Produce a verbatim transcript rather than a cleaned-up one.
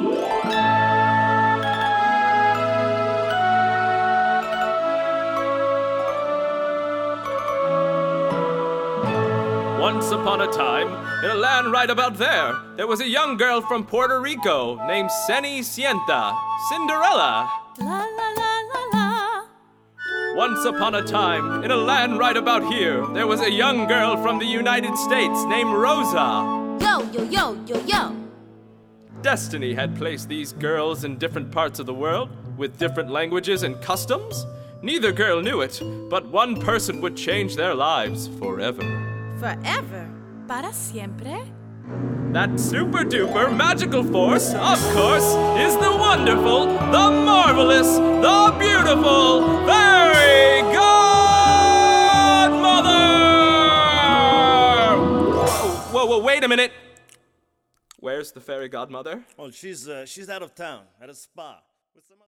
Once upon a time, in a land right about there, there was a young girl from Puerto Rico named Cenicienta, Cinderella. La la la la la. Once upon a time, in a land right about here, there was a young girl from the United States named Rosa. Yo, yo, yo, yo, yo. Destiny had placed these girls in different parts of the world, with different languages and customs. Neither girl knew it, but one person would change their lives forever. Forever. Para siempre. That super-duper magical force, of course, is the wonderful, the marvelous, the beautiful Fairy Godmother! Whoa, whoa, whoa, wait a minute. Where's the Fairy Godmother? Well, she's uh, she's out of town at a spa.